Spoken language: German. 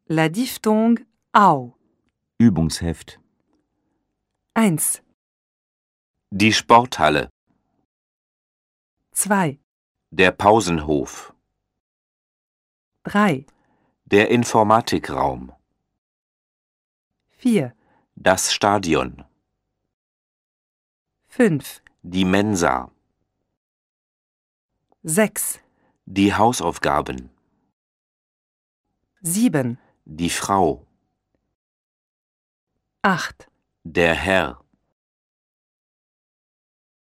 La diphthongue au. Übungsheft. 1, Die Sporthalle. 2, Der Pausenhof. 3, Der Informatikraum. 4, Das Stadion. 5, Die Mensa. 6, Die Hausaufgaben. 7, Die Frau. 8. Der Herr.